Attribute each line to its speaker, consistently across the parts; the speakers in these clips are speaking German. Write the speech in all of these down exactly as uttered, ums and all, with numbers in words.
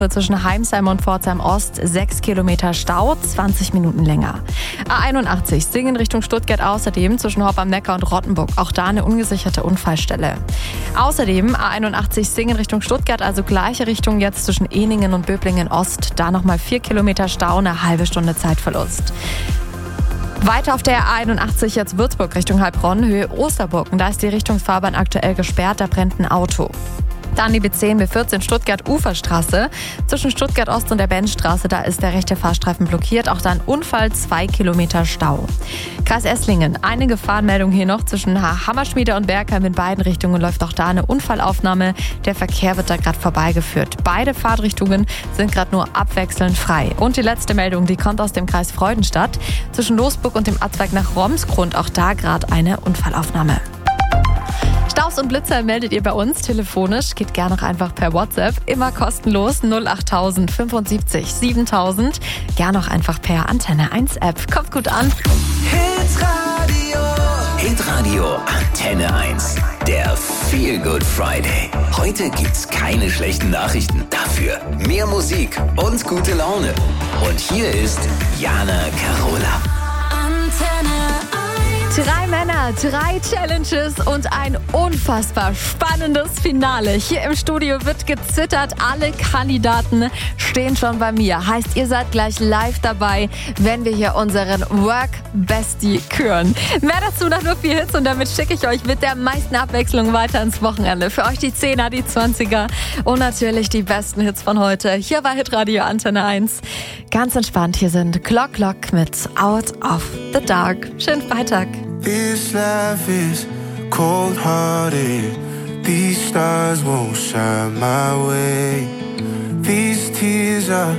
Speaker 1: Zwischen Heimsheim und Pforzheim Ost sechs Kilometer Stau, zwanzig Minuten länger. A einundachtzig Singen Richtung Stuttgart außerdem zwischen Hopp am Neckar und Rottenburg. Auch da eine ungesicherte Unfallstelle. Außerdem A einundachtzig Singen Richtung Stuttgart, also gleiche Richtung jetzt zwischen Ehningen und Böblingen Ost. Da nochmal vier Kilometer Stau, eine halbe Stunde Zeitverlust. Weiter auf der A einundachtzig jetzt Würzburg Richtung Heilbronn, Höhe Osterburgen. Da ist die Richtungsfahrbahn aktuell gesperrt, da brennt ein Auto. Dann die B zehn, B vierzehn Stuttgart Uferstraße. Zwischen Stuttgart Ost und der Bennstraße, da ist der rechte Fahrstreifen blockiert. Auch dann Unfall, zwei Kilometer Stau. Kreis Esslingen, eine Gefahrenmeldung hier noch. Zwischen Hammerschmiede und Bergheim in beiden Richtungen läuft auch da eine Unfallaufnahme. Der Verkehr wird da gerade vorbeigeführt. Beide Fahrtrichtungen sind gerade nur abwechselnd frei. Und die letzte Meldung, die kommt aus dem Kreis Freudenstadt. Zwischen Losburg und dem Abzweig nach Romsgrund, auch da gerade eine Unfallaufnahme. Staus und Blitzer meldet ihr bei uns telefonisch. Geht gerne auch einfach per WhatsApp. Immer kostenlos null achttausend fünfundsiebzig siebentausend. Gerne auch einfach per Antenne eins App. Kommt gut an.
Speaker 2: Hitradio. Hitradio Antenne eins. Der Feel Good Friday. Heute gibt's keine schlechten Nachrichten. Dafür mehr Musik und gute Laune. Und hier ist Jana Carola.
Speaker 1: Antenne Drei Männer, drei Challenges und ein unfassbar spannendes Finale. Hier im Studio wird gezittert. Alle Kandidaten stehen schon bei mir. Heißt, ihr seid gleich live dabei, wenn wir hier unseren Work Bestie küren. Mehr dazu nach nur vier Hits und damit schicke ich euch mit der meisten Abwechslung weiter ins Wochenende. Für euch die Zehner, die Zwanziger und natürlich die besten Hits von heute. Hier bei Hitradio Antenne eins. Ganz entspannt, hier sind Clock Clock mit Out of the Dark. Schönen Freitag.
Speaker 3: This life is cold-hearted. These stars won't shine my way. These tears are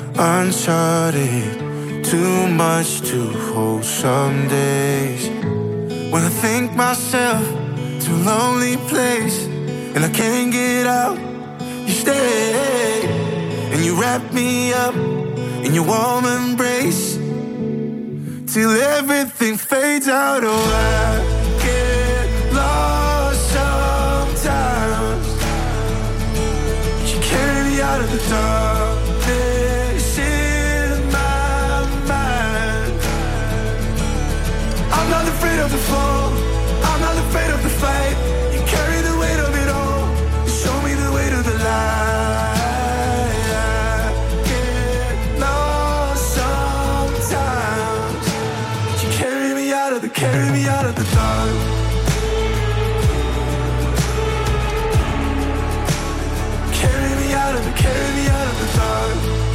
Speaker 3: uncharted. Too much to hold some days. When I think myself to a lonely place and I can't get out, you stay and you wrap me up in your warm embrace. Till everything fades out, oh I get lost sometimes. You carry me out of the darkness in my mind. I'm not afraid of the fall, I'm not afraid of the fight. You carry the weight of it all, you show me the way to the light. Carry me out of the dark. Carry me out of the, carry me out of the dark.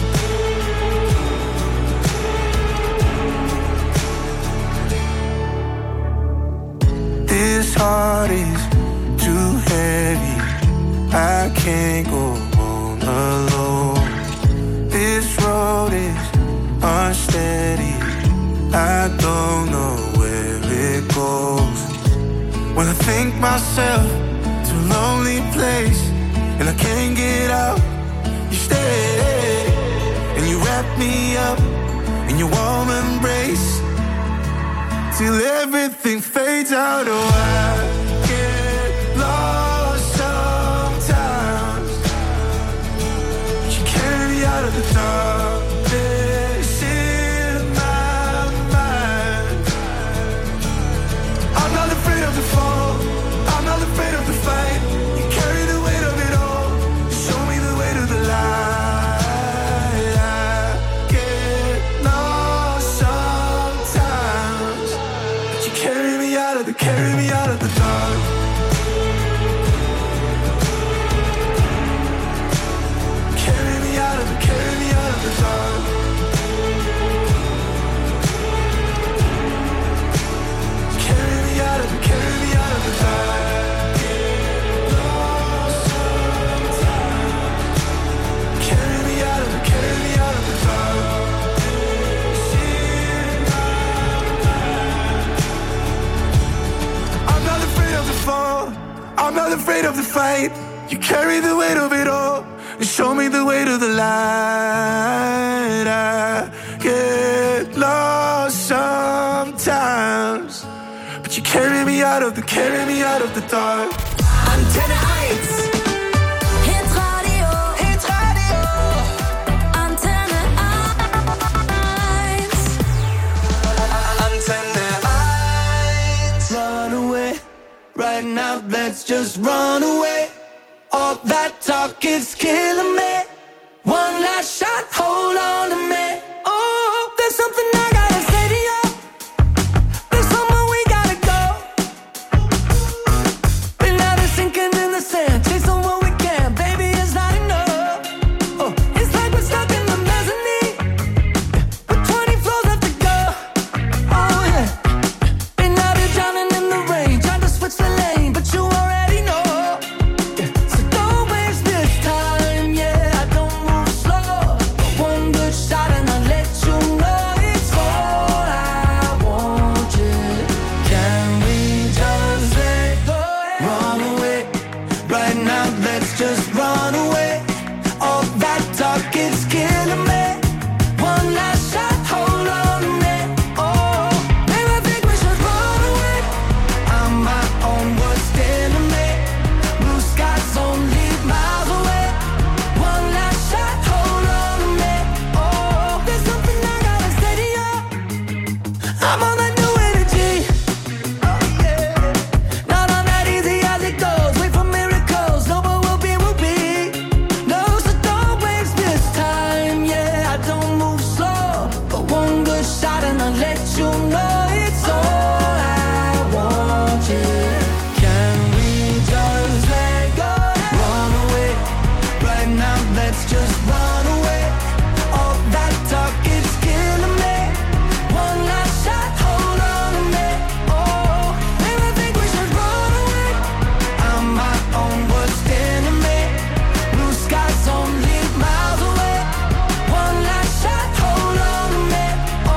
Speaker 3: This heart is too heavy. I can't go on alone. This road is unsteady. I don't know it goes. When I think myself to a lonely place and I can't get out, you stay and you wrap me up in your warm embrace. Till everything fades out, oh I get lost sometimes. You carry me out of the dark. Carry me out of the dark. Carry me out of the, carry me out of the dark. Carry me out of the, carry me out of the dark. Carry me out of the, carry me out of the dark. I'm not afraid of the fight. You carry the weight of it all and show me the way to the light. I get lost sometimes, but you carry me out of the, carry me out of the dark. Antenne eins.
Speaker 2: Hitradio, Hitradio.
Speaker 3: just run away. All that talk is killing me. One last shot, hold on to me. Oh, there's something I gotta say to you. There's somewhere we gotta go. Been out of sinking in the sand, chasing what we can. Baby, it's not enough. Oh, it's like we're stuck in the mezzanine with twenty floors left to go. Oh yeah. Been out here drowning in the rain, trying to switch the lane, but you already know. Yeah. So don't waste this time. Yeah, I don't move slow. One good shot and I'll let you know it's all I want. Yeah. Can we just let go? Run away right now? Let's just run away. All that talk is killing me. One last shot, hold on to me. Oh, maybe I think we should run away. I'm my own worst enemy. Blue skies only miles away. One last shot, hold on to me. Oh, there's something I gotta say to you. I'm on that new energy. Oh yeah, not on that easy as it goes. Wait for miracles. No, but we'll be, we'll be. No, so don't waste this time. Yeah, I don't move slow, but one good shot and I'll let you know it's all I want. Yeah, can we just let go? Run away right now. Let's just run away. All that talk is killing me. One last shot, hold on to me. Oh, maybe I think we should run away. I'm my own worst enemy. Blue skies only miles away. One last shot, hold on to me. Oh,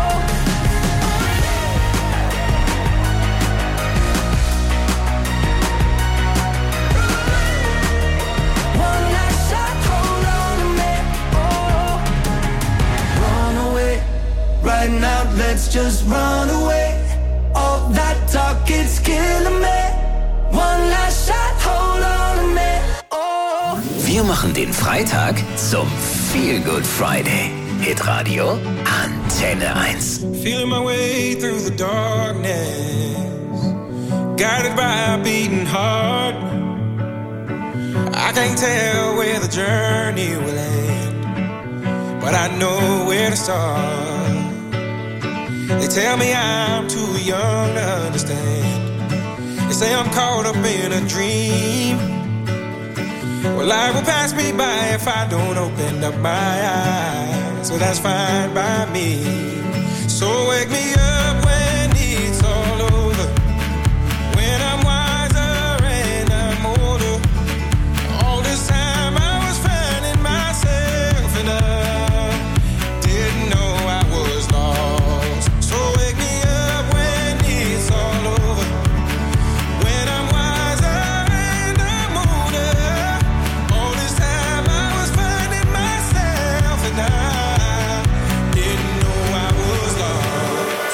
Speaker 3: one last shot, hold on to me. Oh, run away right now. Let's just run away. All that talk is killing me. One last shot, hold on to me. Oh.
Speaker 2: Wir machen den Freitag zum Feel Good Friday. Hitradio Antenne eins.
Speaker 4: Feeling my way through the darkness, guided by a beating heart. I can't tell where the journey will end, but I know where to start. They tell me I'm too young to understand. They say I'm caught up in a dream. Well, life will pass me by if I don't open up my eyes. So that's fine by me. So wake me up when it's all over, when I'm wiser and I'm older. All this time I was finding myself and I didn't know I was lost. So wake me up when it's all over, when I'm wiser and I'm older. All this time I was finding myself and I didn't know I was lost.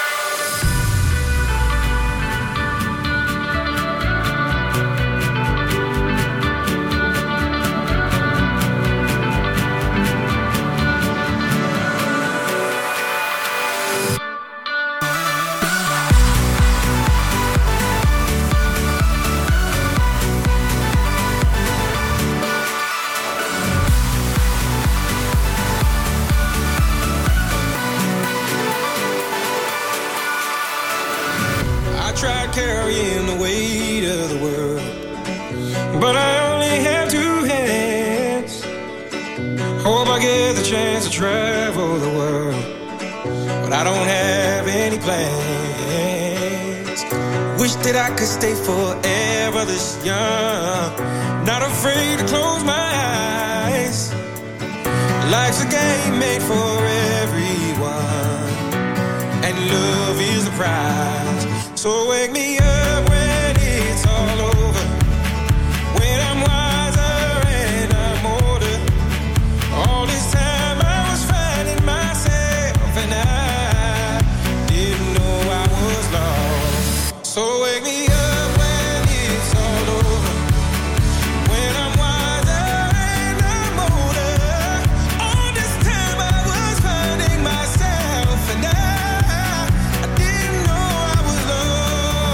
Speaker 4: I tried carrying the weight of the world, but I only have two hands. Hope I get the chance to travel the world, but I don't have any plans. Wish that I could stay forever this young, not afraid to close my eyes. Life's a game made for everyone, and love is the prize. So wake me up when it's all over, when I'm wiser and I'm older. All this time I was finding myself and I didn't know I was lost. So wake me up when it's all over, when I'm wiser and I'm older. All this time I was finding myself and I, I didn't know I was lost.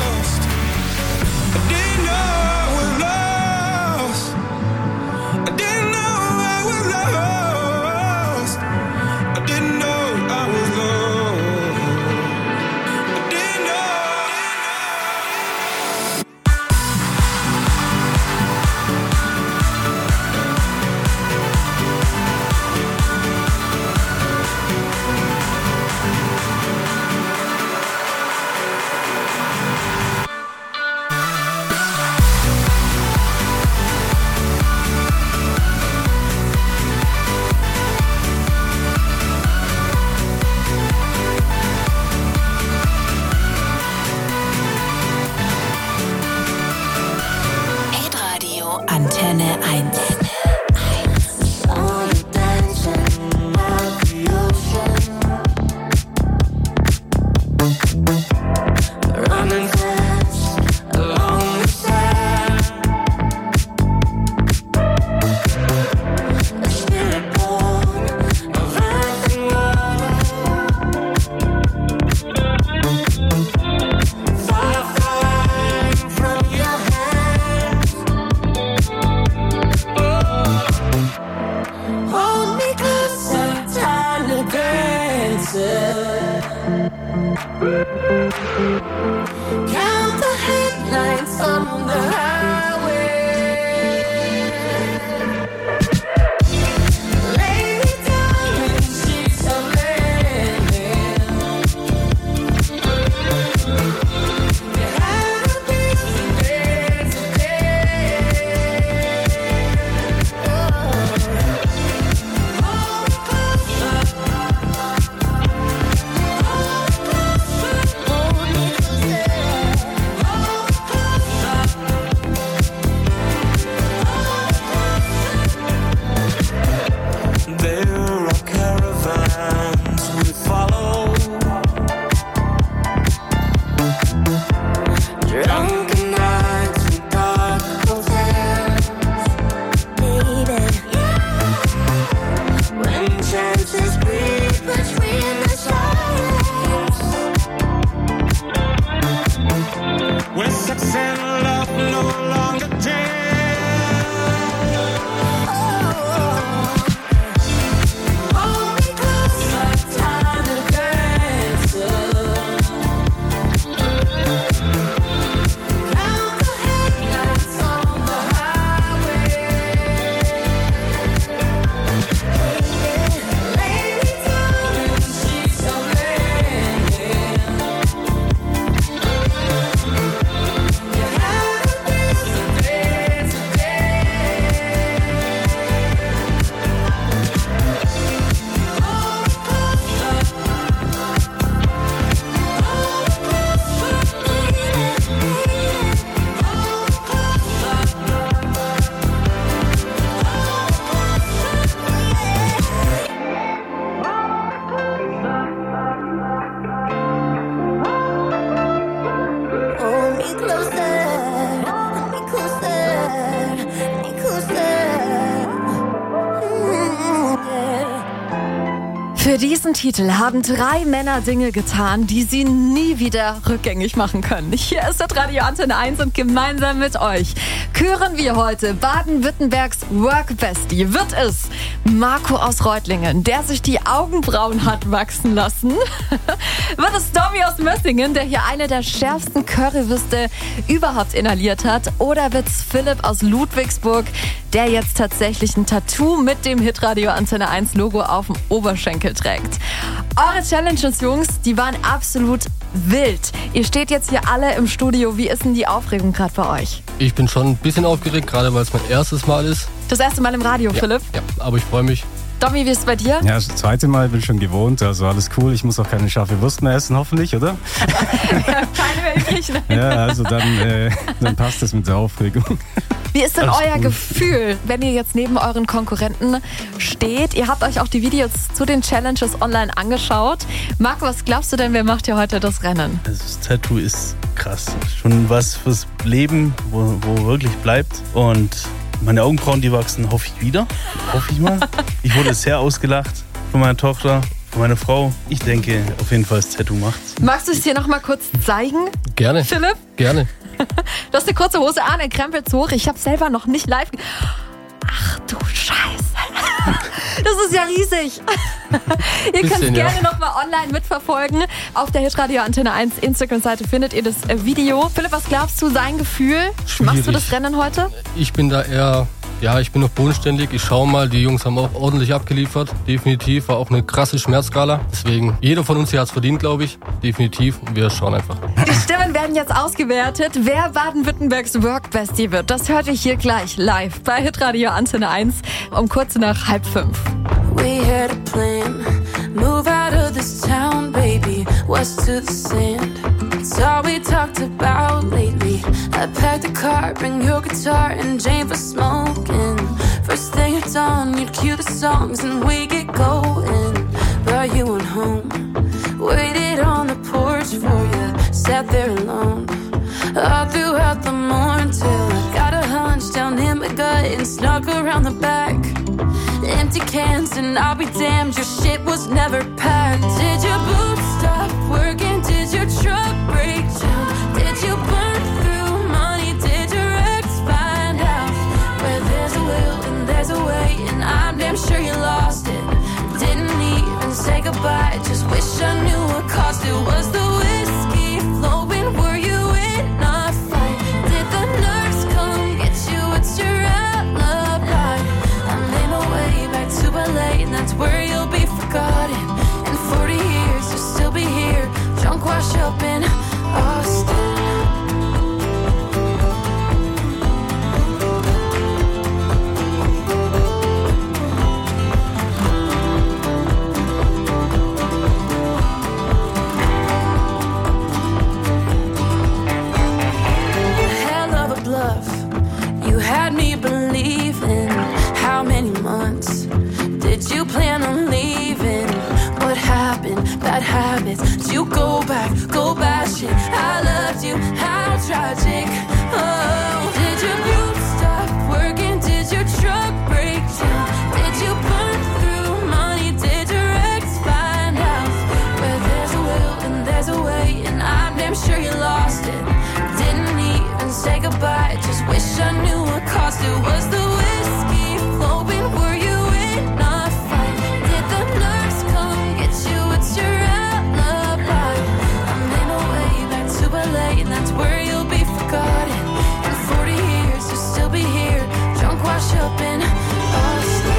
Speaker 5: Count the headlights on the highway. Lay me down in sheets of linen. You had a busy day today. Oh. Hold me closer.
Speaker 3: There are caravans we follow. Drunken nights and dark hotels, baby. When chances breathe between the silence.
Speaker 4: When sex and love no longer dance.
Speaker 5: Hold me closer, time to dance. Count the headlights on the highway. Lay me down in sheets of linen. You had a busy day today. Hold me closer. Hold me closer, baby. Hold me closer. Hold me closer. Hold me closer. Hold me closer. Mm, yeah.
Speaker 1: Für diesen Titel haben drei Männer Dinge getan, die sie nie wieder rückgängig machen können. Hier ist das Radio Antenne eins und gemeinsam mit euch küren wir heute Baden-Württembergs Workbestie. Wird es Marco aus Reutlingen, der sich die Augenbrauen hat wachsen lassen? Wird es Tommy aus Mössingen, der hier eine der schärfsten Currywürste überhaupt inhaliert hat? Oder wird es Philipp aus Ludwigsburg, der jetzt tatsächlich ein Tattoo mit dem Hitradio Antenne eins Logo auf dem Oberschenkel trägt? Eure Challenges, Jungs, die waren absolut wild. Ihr steht jetzt hier alle im Studio. Wie ist denn die Aufregung gerade bei euch?
Speaker 6: Ich bin schon ein bisschen aufgeregt, gerade weil es mein erstes Mal ist.
Speaker 1: Das erste Mal im Radio,
Speaker 6: Ja,
Speaker 1: Philipp.
Speaker 6: ja, aber ich freue mich.
Speaker 1: Tommy, wie ist es bei dir?
Speaker 7: Ja, das zweite Mal bin ich schon gewohnt, also alles cool. Ich muss auch keine scharfe Wurst mehr essen, hoffentlich, oder?
Speaker 1: Keine mehr übrig, ne?
Speaker 7: Ja, also dann, äh, dann passt es mit der Aufregung.
Speaker 1: Wie ist denn
Speaker 7: Alles
Speaker 1: euer
Speaker 7: gut.
Speaker 1: Gefühl, wenn ihr jetzt neben euren Konkurrenten steht? Ihr habt euch auch die Videos zu den Challenges online angeschaut. Marc, was glaubst du denn, wer macht hier heute das Rennen?
Speaker 8: Das Tattoo ist krass. Schon was fürs Leben, wo, wo wirklich bleibt. Und meine Augenbrauen, die wachsen, hoffe ich wieder. Hoffe ich mal. Ich wurde sehr ausgelacht von meiner Tochter, von meiner Frau. Ich denke, auf jeden Fall das Tattoo macht's.
Speaker 1: Magst du es dir noch mal kurz zeigen,
Speaker 6: Gerne.
Speaker 1: Philipp?
Speaker 6: Gerne.
Speaker 1: Du hast eine kurze Hose an, er krempelt hoch. Ich habe selber noch nicht live... ge- Ach du Scheiße. Das ist ja riesig. Ihr könnt es
Speaker 6: Bisschen, ja.
Speaker 1: gerne noch mal online mitverfolgen. Auf der Hitradio Antenne eins Instagram-Seite findet ihr das äh, Video. Philipp, was glaubst du, sein Gefühl?
Speaker 6: Schwierig.
Speaker 1: Machst du das Rennen heute?
Speaker 6: Ich bin da eher, ja, ich bin noch bodenständig. Ich schaue mal, die Jungs haben auch ordentlich abgeliefert. Definitiv, war auch eine krasse Schmerzskala. Deswegen, jeder von uns hier hat es verdient, glaube ich. Definitiv. Und wir schauen einfach.
Speaker 1: Die Stimmen werden jetzt ausgewertet. Wer Baden-Württembergs Workbestie wird, das hört ihr hier gleich live bei Hitradio Antenne eins um kurz nach halb fünf.
Speaker 5: We had a plan, move out of this town, baby, west to the sand. It's all we talked about lately. I packed a car, bring your guitar and Jane for smoking. First thing at dawn, you'd cue the songs and we get going. But you went home, waited on the porch for you, sat there alone. All throughout the morning till I got a hunch down in my gut and snuck around the back. Empty cans and I'll be damned, your shit was never packed. Did your boots stop working? Did your truck break down? Did you burn through money? Did your ex find out? Where there's a will and there's a way, and I'm damn sure you lost it. Didn't even say goodbye, just wish and that's where you'll be forgotten. In forty years, you'll still be here, drunk, washed up in Austin. Had me believing. How many months did you plan on leaving? What happened? Bad habits. Did you go back? Go bashing. I loved you. How tragic. Oh, did your group stop working? Did your truck break down? Did you burn through money? Did your ex find out? Where there's a will and there's a way, and I'm damn sure you lost it. Didn't even say goodbye. Just wish I knew what cost it. Was the whiskey flowing? Were you in a fight? Did the nurse come get you? It's your alibi. I made my way back to L A, and that's where you'll be forgotten. In forty years, you'll still be here, drunk, washed up in Austin.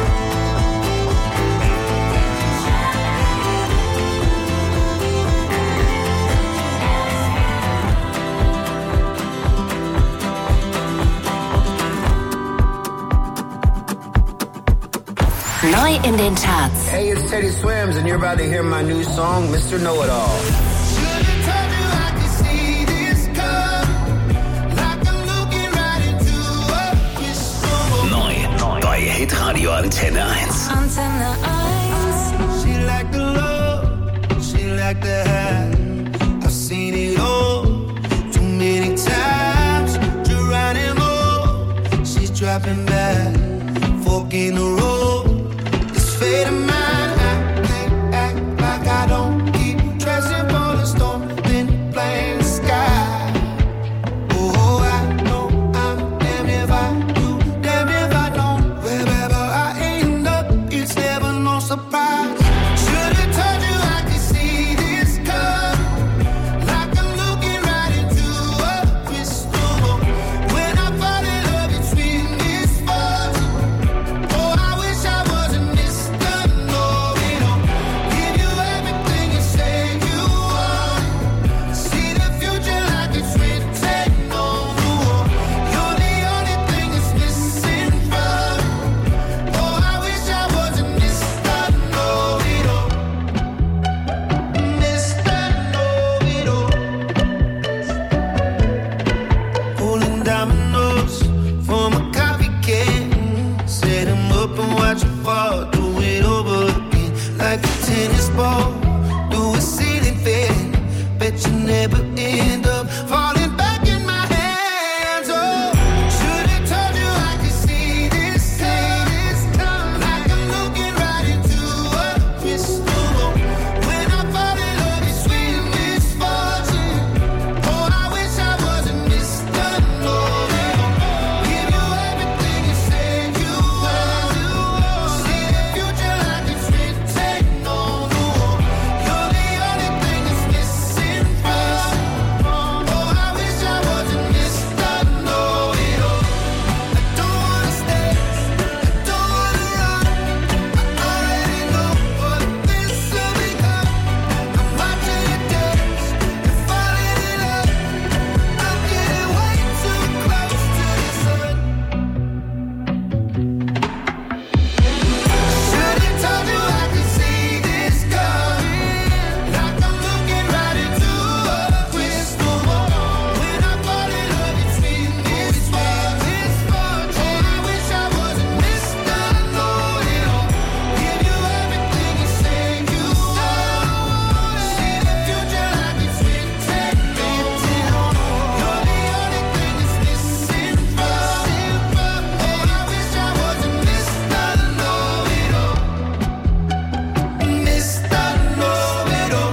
Speaker 9: Neu in den Charts.
Speaker 10: Hey, it's Teddy Swims, and you're about to hear my new song, Mister Know-It-All.
Speaker 2: Neu bei Hitradio Antenne eins.
Speaker 5: Antenne eins.
Speaker 3: She like the love, she like the high. I've seen it all too many times. Geronimo, she's dropping back, fork in the road. This fate of mine, I can't act like I don't keep dressing for the storm, then blame the sky. Oh, I know I'm damned if I do, damned if I don't. Wherever I end up, it's never no surprise. Should've told you I could see this come, like I'm looking right into a crystal ball. When I fall in love, it's sweet misfortune. Oh, I wish I wasn't Mister Know-It-All. Give you everything you say you want. See the future like it's written on the wall. You're the only thing that's missing from me. Oh, I wish I wasn't Mister Know-It-All. Mister Know-It-All. Pulling dominoes from a coffee can. Set 'em up and watch 'em fall. Do it over again like a tennis ball. Do a ceiling fan. Bet you never end up falling back in my hands. Oh, should've told you I could see this come, like I'm looking right into a crystal ball. When I fall in love, it's sweet misfortune. Oh, I wish I wasn't Mister Know-It-All. Give you everything you say you want. See the future like it's written on the wall. You're the only thing that's missing from me. Oh, I wish I wasn't Mister Know-It-All. I don't wanna stay, I don't wanna run. I already know what this will become. I'm watching you dance and falling in love. I'm getting way too close to the sun. Should've told you I could see this coming, like I'm looking right into a crystal ball. When I fall in love, it's sweet misfortune. Oh, I wish I wasn't Mister Know-It-All. Give you everything you say you want. See the future like it's written on the wall. You're the only thing that's missing from me. Oh, I wish I wasn't Mister Know-It-All. Mister Know-It-All.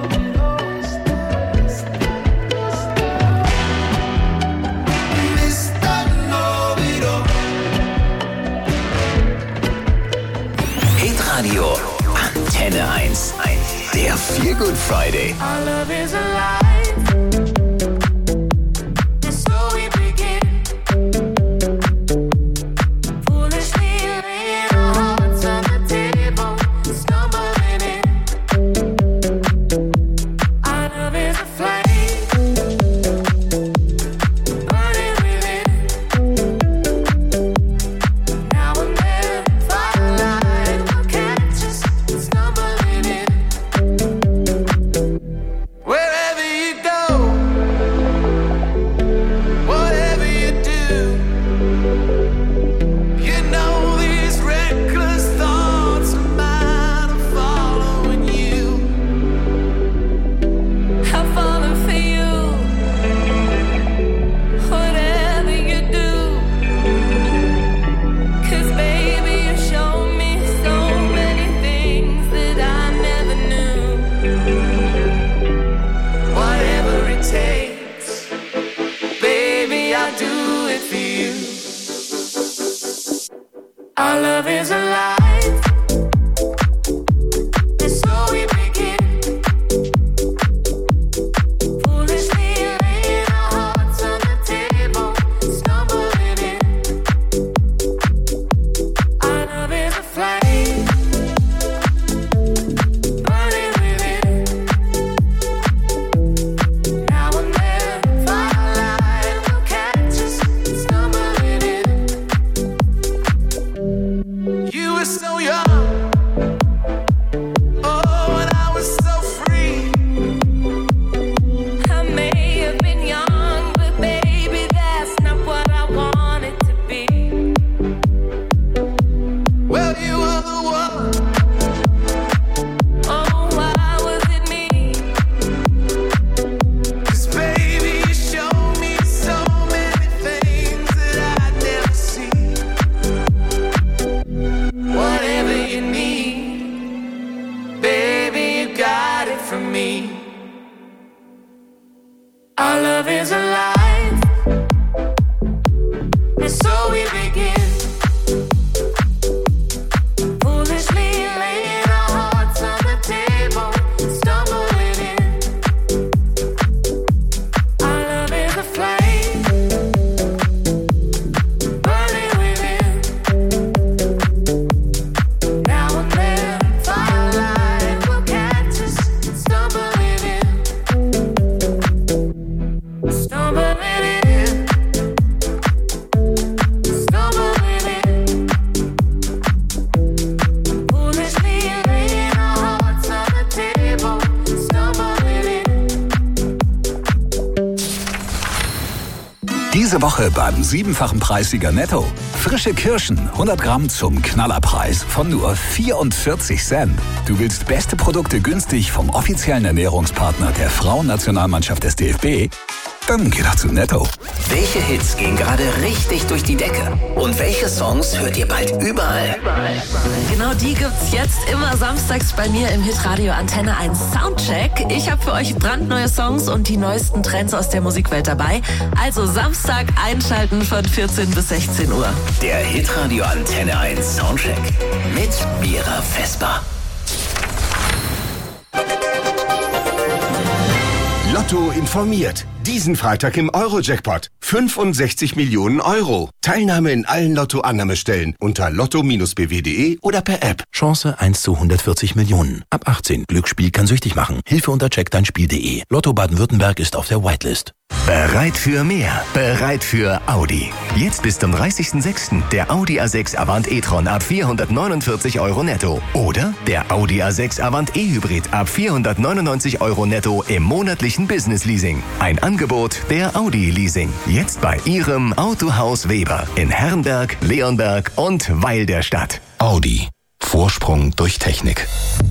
Speaker 3: Mister Know-It-All.
Speaker 2: Hitradio Antenne eins. Der Feel Good Friday.
Speaker 5: Our love is alive. And so we begin. Foolishly laying our hearts on the table.
Speaker 3: young. Oh, and I was so free.
Speaker 5: I may have been young, but baby, that's not what I wanted to be.
Speaker 3: Well, you were the one.
Speaker 5: Oh, why was it me?
Speaker 3: 'Cause baby, you showed me so many things that I'd never see. Whatever you need, baby, you got it from me. Our love is alive, and so we begin.
Speaker 5: Foolishly laying our hearts on the table, stumbling in. Our love is a flame, burning within. Now and then, firelight will catch us, stumbling in. Stumbling in. Stumbling in. Foolishly laying our hearts on the table, stumbling in.
Speaker 2: Diese Woche beim siebenfachen Preissieger Netto. Frische Kirschen, hundert Gramm zum Knallerpreis von nur vierundvierzig Cent. Du willst beste Produkte günstig vom offiziellen Ernährungspartner der Frauennationalmannschaft des D F B? Dann geh doch zu Netto. Welche Hits gehen gerade richtig durch die Decke? Und welche Songs hört ihr bald überall?
Speaker 9: Genau die gibt's jetzt immer samstags bei mir im Hitradio Antenne eins Soundcheck. Ich habe für euch brandneue Songs und die neuesten Trends aus der Musikwelt dabei. Also Samstag einschalten von vierzehn bis sechzehn Uhr.
Speaker 2: Der Hitradio Antenne eins Soundcheck mit Mira Vesper.
Speaker 11: Lotto informiert. Diesen Freitag im Euro-Jackpot. fünfundsechzig Millionen Euro. Teilnahme in allen Lotto-Annahmestellen unter lotto Bindestrich b w punkt de oder per App.
Speaker 12: Chance eins zu hundertvierzig Millionen. Ab achtzehn. Glücksspiel kann süchtig machen. Hilfe unter check dein spiel punkt de. Lotto Baden-Württemberg ist auf der Whitelist.
Speaker 2: Bereit für mehr. Bereit für Audi. Jetzt bis zum dreißigsten sechsten der Audi A sechs Avant e-tron ab vierhundertneunundvierzig Euro netto. Oder der Audi A sechs Avant e-Hybrid ab vierhundertneunundneunzig Euro netto im monatlichen Business-Leasing. Ein Angebot der Audi Leasing. Jetzt bei Ihrem Autohaus Weber in Herrenberg, Leonberg und Weil der Stadt.
Speaker 11: Audi. Vorsprung durch Technik.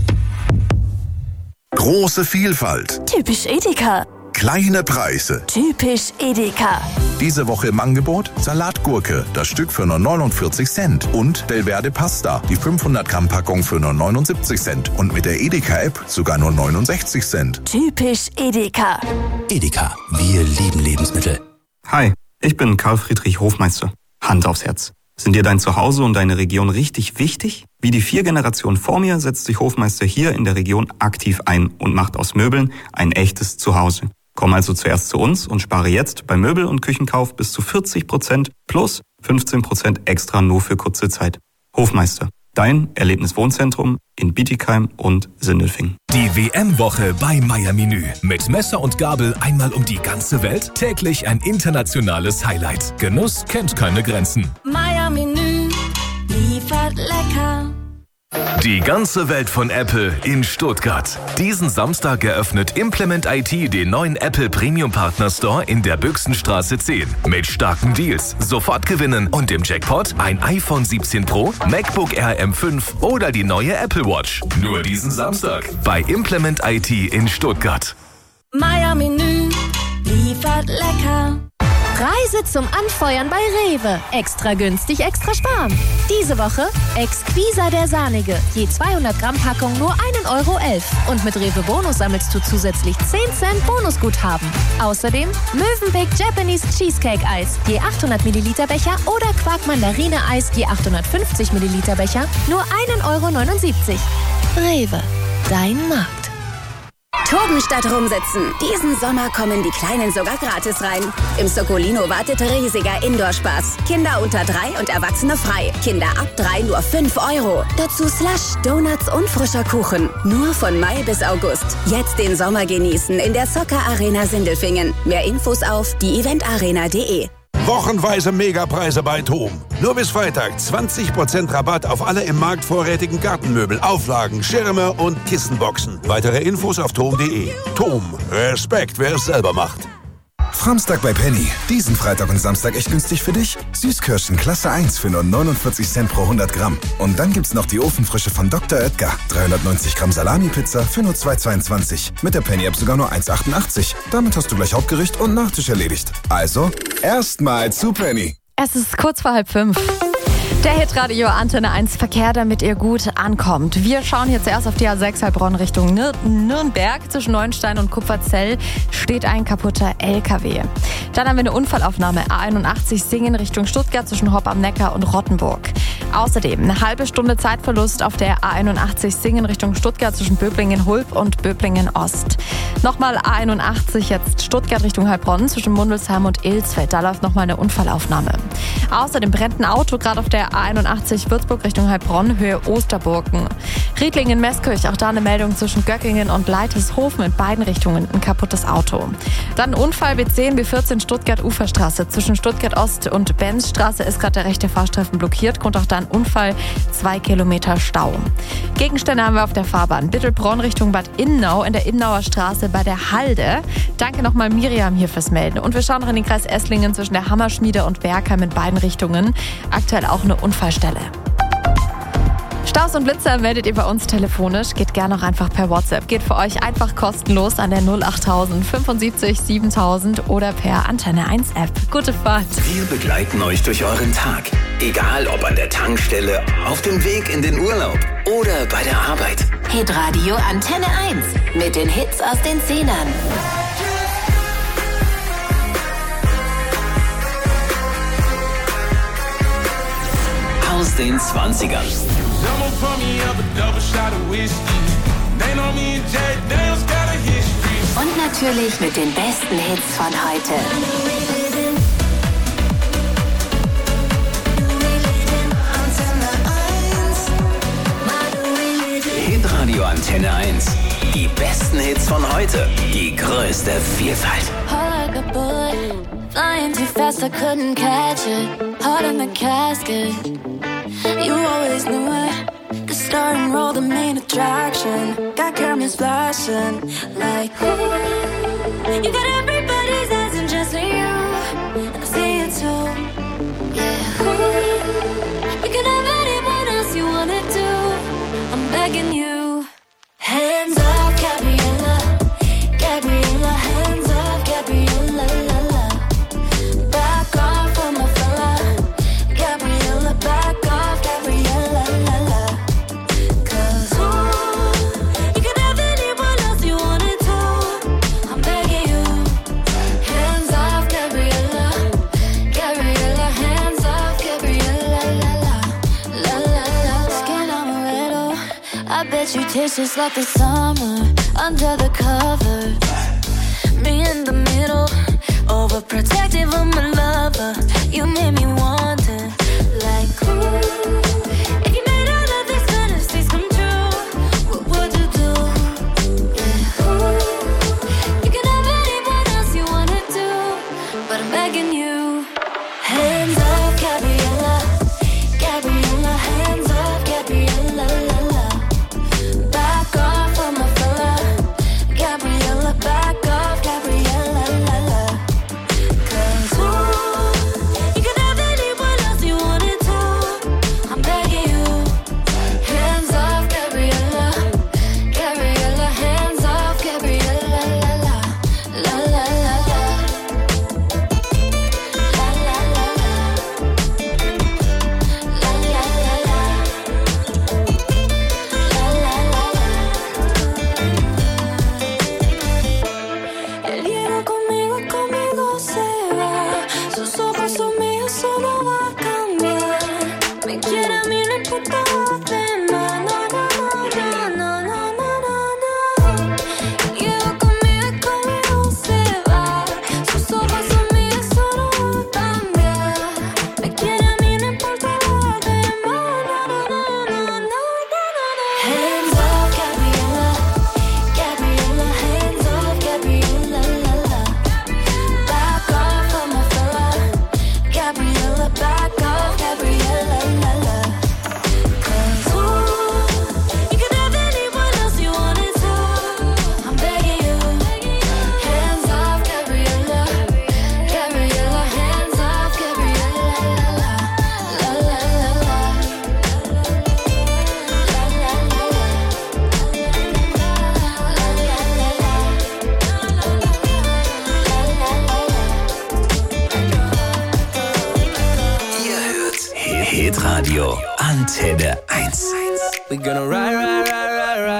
Speaker 13: Große Vielfalt.
Speaker 14: Typisch Edeka.
Speaker 13: Kleine Preise.
Speaker 14: Typisch Edeka.
Speaker 13: Diese Woche im Angebot Salatgurke, das Stück für nur neunundvierzig Cent. Und Belverde Pasta, die fünfhundert Gramm Packung für nur neunundsiebzig Cent. Und mit der Edeka-App sogar nur neunundsechzig Cent.
Speaker 14: Typisch Edeka.
Speaker 12: Edeka, wir lieben Lebensmittel.
Speaker 15: Hi, ich bin Karl Friedrich Hofmeister. Hand aufs Herz. Sind dir dein Zuhause und deine Region richtig wichtig? Wie die vier Generationen vor mir setzt sich Hofmeister hier in der Region aktiv ein und macht aus Möbeln ein echtes Zuhause. Komm also zuerst zu uns und spare jetzt bei Möbel- und Küchenkauf bis zu vierzig Prozent plus fünfzehn Prozent extra nur für kurze Zeit. Hofmeister, dein Erlebniswohnzentrum in Bietigheim und Sindelfingen.
Speaker 16: Die W M-Woche bei Meier Menü. Mit Messer und Gabel einmal um die ganze Welt. Täglich ein internationales Highlight. Genuss kennt keine Grenzen.
Speaker 5: Meier Menü liefert lecker.
Speaker 16: Die ganze Welt von Apple in Stuttgart. Diesen Samstag eröffnet Implement I T den neuen Apple Premium Partner Store in der Büchsenstraße zehn. Mit starken Deals, sofort gewinnen und im Jackpot ein iPhone siebzehn Pro, MacBook Air M fünf oder die neue Apple Watch. Nur diesen Samstag bei Implement I T in Stuttgart.
Speaker 5: Meier Menü liefert lecker.
Speaker 17: Preise zum Anfeuern bei Rewe. Extra günstig, extra sparen. Diese Woche Exquisa der Sahnige. Je zweihundert Gramm Packung nur ein Euro elf. Und mit Rewe Bonus sammelst du zusätzlich zehn Cent Bonusguthaben. Außerdem Mövenpick Japanese Cheesecake Eis. Je achthundert Milliliter Becher oder Quark Mandarine Eis. Je achthundertfünfzig Milliliter Becher nur ein Euro neunundsiebzig. Rewe. Dein Markt.
Speaker 18: Toben statt rumsitzen. Diesen Sommer kommen die Kleinen sogar gratis rein. Im Soccolino wartet riesiger Indoor-Spaß. Kinder unter drei und Erwachsene frei. Kinder ab drei nur fünf Euro. Dazu Slush, Donuts und frischer Kuchen. Nur von Mai bis August. Jetzt den Sommer genießen in der Soccer Arena Sindelfingen. Mehr Infos auf die event arena punkt de.
Speaker 19: Wochenweise Megapreise bei TOM. Nur bis Freitag zwanzig Prozent Rabatt auf alle im Markt vorrätigen Gartenmöbel, Auflagen, Schirme und Kissenboxen. Weitere Infos auf tom punkt de. TOM. Respekt, wer es selber macht.
Speaker 20: Samstag bei Penny. Diesen Freitag und Samstag echt günstig für dich. Süßkirschen Klasse eins für nur neunundvierzig Cent pro hundert Gramm. Und dann gibt's noch die Ofenfrische von Doktor Oetker. dreihundertneunzig Gramm Salami-Pizza für nur zwei Euro zweiundzwanzig. Mit der Penny-App sogar nur eins Euro achtundachtzig. Damit hast du gleich Hauptgericht und Nachtisch erledigt. Also, erstmal zu Penny.
Speaker 1: Es ist kurz vor halb fünf. Der Hitradio Antenne eins Verkehr, damit ihr gut ankommt. Wir schauen hier zuerst auf die A sechs Heilbronn Richtung Nür- Nürnberg. Zwischen Neuenstein und Kupferzell steht ein kaputter L K W. Dann haben wir eine Unfallaufnahme A einundachtzig Singen Richtung Stuttgart zwischen Hopp am Neckar und Rottenburg. Außerdem eine halbe Stunde Zeitverlust auf der A einundachtzig Singen Richtung Stuttgart zwischen Böblingen-Hulb und Böblingen-Ost. Nochmal A einundachtzig jetzt Stuttgart Richtung Heilbronn zwischen Mundelsheim und Ilsfeld. Da läuft nochmal eine Unfallaufnahme. Außerdem brennt ein Auto gerade auf der A einundachtzig Würzburg Richtung Heilbronn, Höhe Osterburgen. Riedlingen-Meßkirch, auch da eine Meldung zwischen Göckingen und Leiteshofen in beiden Richtungen, ein kaputtes Auto. Dann Unfall B zehn, B vierzehn Stuttgart-Uferstraße. Zwischen Stuttgart-Ost und Benzstraße ist gerade der rechte Fahrstreifen blockiert, kommt auch da ein Unfall, zwei Kilometer Stau. Gegenstände haben wir auf der Fahrbahn. Bittelbronn Richtung Bad Innau in der Innauer Straße bei der Halde. Danke nochmal Miriam hier fürs Melden. Und wir schauen noch in den Kreis Esslingen zwischen der Hammerschmiede und Bergheim in beiden Richtungen. Aktuell auch eine Unfallstelle. Staus und Blitzer meldet ihr bei uns telefonisch. Geht gerne auch einfach per WhatsApp. Geht für euch einfach kostenlos an der null achttausend fünfundsiebzig siebentausend oder per Antenne eins App. Gute Fahrt.
Speaker 2: Wir begleiten euch durch euren Tag. Egal ob an der Tankstelle, auf dem Weg in den Urlaub oder bei der Arbeit.
Speaker 18: Hitradio Antenne eins mit den Hits aus den Zehnern.
Speaker 2: Aus den zwanzigern.
Speaker 18: Und natürlich mit den besten Hits von heute.
Speaker 2: Hitradio Antenne eins. Die besten Hits von heute. Die größte Vielfalt.
Speaker 5: Like a bullet, flying too fast, I couldn't catch it. Heart in the casket. You always knew it. The star and roll, the main attraction. Got cameras flashing like ooh. You got everybody's eyes and just me, you. And I see it too. Yeah. Ooh. You can have anyone else you wanna do. I'm begging you. Hands up, Gabriella. Gabriella, hands up, Gabriella, la la. Back off from my fella. Gabriella, back off, Gabriella, la la. Cause ooh, you can have anyone else you wanna do. I'm begging you. Hands off, Gabriella. Gabriella, hands off, Gabriella, la la. La la la. Skin amaretto. I bet you taste just like the summer under the covers. Me in the middle, overprotective of my lover. You made me wanting, like ooh. If you made all of these fantasies come true, what would you do? Yeah, ooh. You can have anyone else you wanna do, but I'm begging you. Hands up, Gabriella. Gabriella, hands up, Gabriella, la la. Back off from my fella. Gabriella, back off, Gabriella, la la. Cause ooh, you can have anyone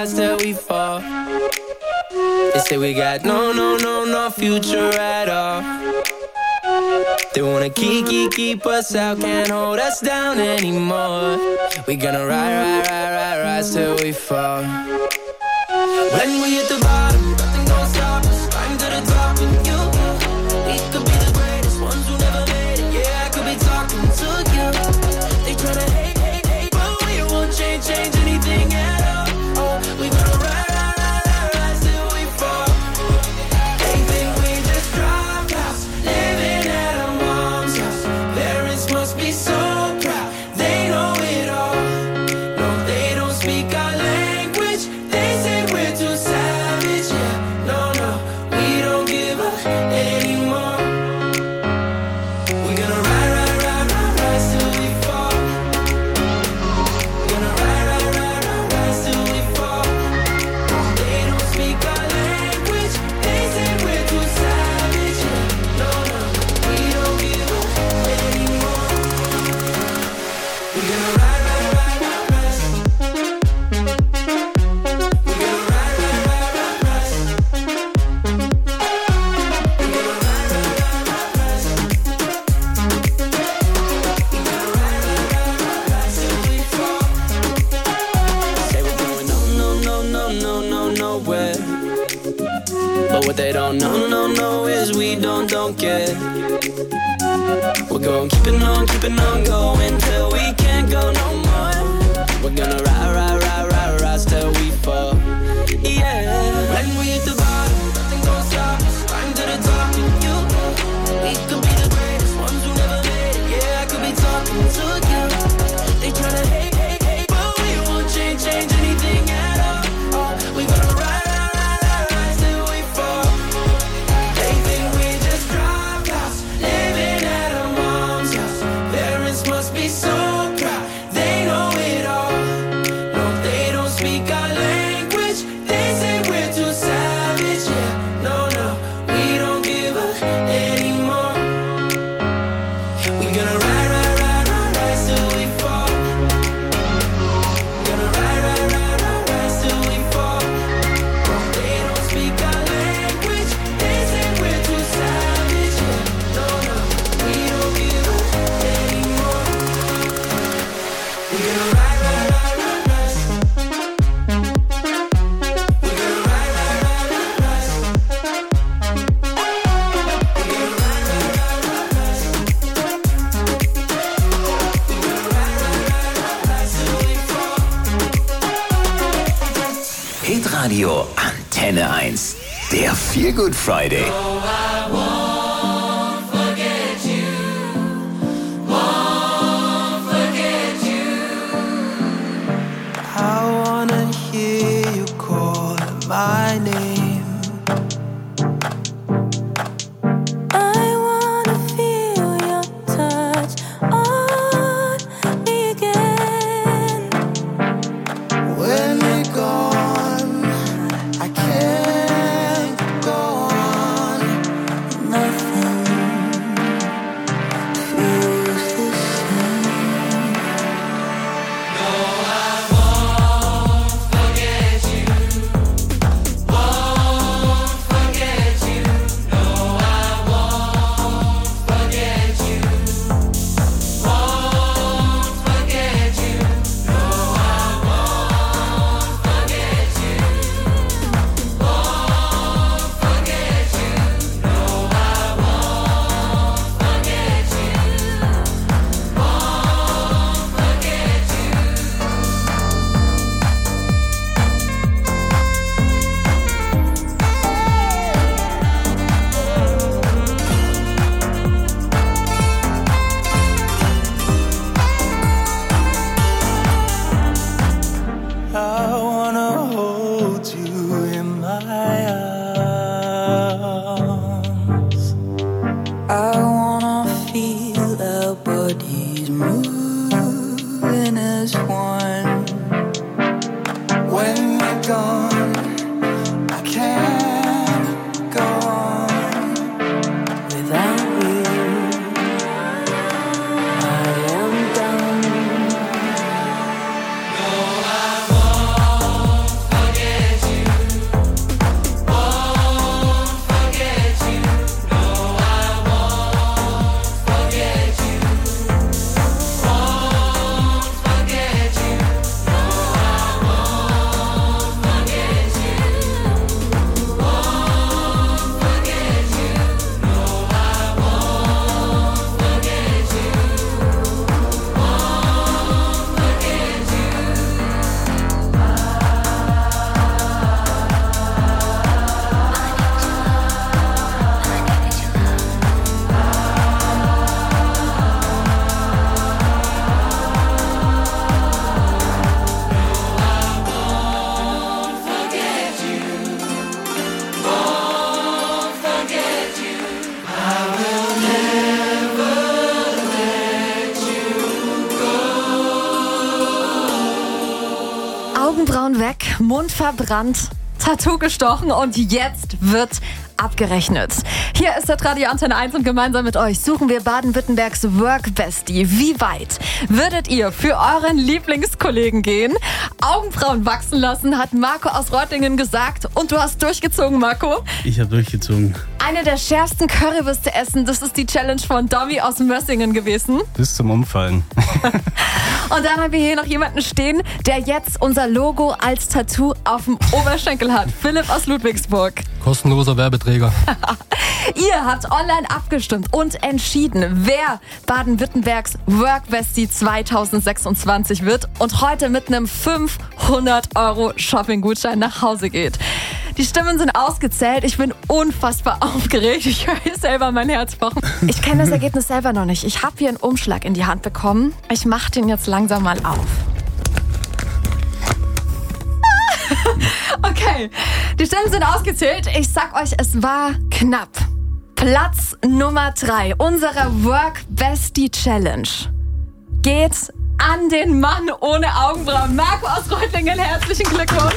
Speaker 21: rise till we fall. They say we got no, no, no, no future at all. They wanna keep, keep, keep us out, can't hold us down anymore. We gonna ride, ride, ride, ride, rise till we fall. When we hit the bottom, nothing gon' stop us. Climb to the top with you. We could be the greatest ones who never made it. Yeah, I could be talking to you. They tryna hate, hate, hate, but we won't change, change anything at all. Oh, we gonna ride, ride, ride, ride, rise till we fall. They think we just dropped out, living at a mom's house. Parents must be so proud, they know it all. No, they don't speak our language. They say we're too savage. Yeah, no, no, we don't give up anymore. We're gonna ride, ride, ride, ride, rise till we fall. We're gonna ride, ride, ride, ride, rise till we fall. They don't speak our language. They say we're too savage. Yeah, no, no, we don't give up anymore. We're gonna ride, ride, ride, ride, rise. We're gonna ride, ride, ride, ride, rise. We're gonna ride, ride, ride, ride, rise. We're gonna ride, ride, ride, ride, rise till we fall. Say we're going no, no, no, no, no, no, nowhere. But what they don't know, no, no, is we don't, don't care. We're going keeping on, keeping on going till we can't go no more. We're gonna ride, ride, ride, ride, rise till we fall. Yeah. When we hit the bottom, nothing gon' stop us. Climb to the top with you. We could be the greatest ones who never made it. Yeah, I could be talking to you. They tryna hate, hate, hate, but we won't change, change anything at all. Oh, we gonna ride, ride, ride, ride, rise till we fall. They think we just dropped out, living at a mom's house. Parents must be so proud, they know it all. No, they don't speak our language. They say we're too savage. Yeah, no, no, we don't give up anymore. We gonna ride, ride, ride, ride, rise till we fall. Gonna ride, ride, ride, ride, rise till we fall. They don't speak our language. They say we're too savage. Yeah, no, no, we don't give up anymore. We gonna ride, ride, ride, ride, rise. We gonna ride, ride, ride, ride, rise. We gonna ride, ride, ride, ride, rise. We gonna ride, ride, ride, ride, rise till we fall.
Speaker 2: Hitradio Antenne eins. Der Feel Good Friday.
Speaker 3: I wanna hear you call my name.
Speaker 5: I wanna feel your touch on me again.
Speaker 3: When you're gone, I can't go on.
Speaker 5: Nothing feels the same.
Speaker 3: No, I won't forget you. Won't forget you. No, I won't forget you. Won't forget you. No, I won't forget you. Won't forget you. No, I won't forget you. Won't forget you. I wanna hold you in my arms.
Speaker 5: I wanna feel our bodies moving as one.
Speaker 3: When you're gone, I can't go on.
Speaker 5: Without you, I am done.
Speaker 3: No, I won't forget
Speaker 1: weg, Mund verbrannt, Tattoo gestochen und jetzt wird abgerechnet. Hier ist das Radio Antenne eins und gemeinsam mit euch suchen wir Baden-Württembergs Work-Bestie. Wie weit würdet ihr für euren Lieblingskollegen gehen? Augenbrauen wachsen lassen, hat Marco aus Reutlingen gesagt. Und du hast durchgezogen, Marco.
Speaker 8: Ich habe durchgezogen.
Speaker 1: Eine der schärfsten Currywürste essen, das ist die Challenge von Domi aus Mössingen gewesen.
Speaker 7: Bis zum Umfallen.
Speaker 1: Und dann haben wir hier noch jemanden stehen, der jetzt unser Logo als Tattoo auf dem Oberschenkel hat. Philipp aus Ludwigsburg.
Speaker 6: Kostenloser Werbeträger.
Speaker 1: Ihr habt online abgestimmt und entschieden, wer Baden-Württembergs Work-Bestie zwanzig sechsundzwanzig wird und heute mit einem fünfhundert Euro Shopping-Gutschein nach Hause geht. Die Stimmen sind ausgezählt. Ich bin unfassbar aufgeregt. Ich höre hier selber mein Herz pochen. Ich kenne das Ergebnis selber noch nicht. Ich habe hier einen Umschlag in die Hand bekommen. Ich mache den jetzt langsam mal auf. Okay, die Stimmen sind ausgezählt. Ich sag euch, es war knapp. Platz Nummer drei unserer Work-Bestie Challenge geht an den Mann ohne Augenbrauen. Marco aus Reutlingen, herzlichen Glückwunsch.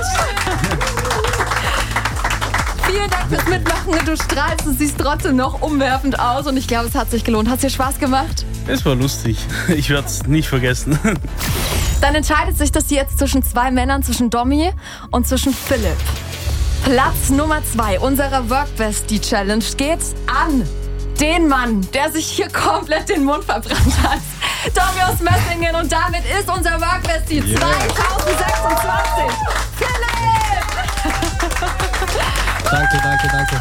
Speaker 1: Vielen Dank fürs Mitmachen. Du strahlst, du siehst trotzdem noch umwerfend aus und ich glaube, es hat sich gelohnt. Hat es dir Spaß gemacht?
Speaker 8: Es war lustig. Ich werde es nicht vergessen.
Speaker 1: Dann entscheidet sich das jetzt zwischen zwei Männern, zwischen Domi und zwischen Philipp. Platz Nummer zwei unserer Work-Bestie Challenge geht an den Mann, der sich hier komplett den Mund verbrannt hat. Domi aus Mössingen und damit ist unser Work-Bestie yeah. zwanzig sechsundzwanzig. Philipp!
Speaker 6: Danke, danke, danke.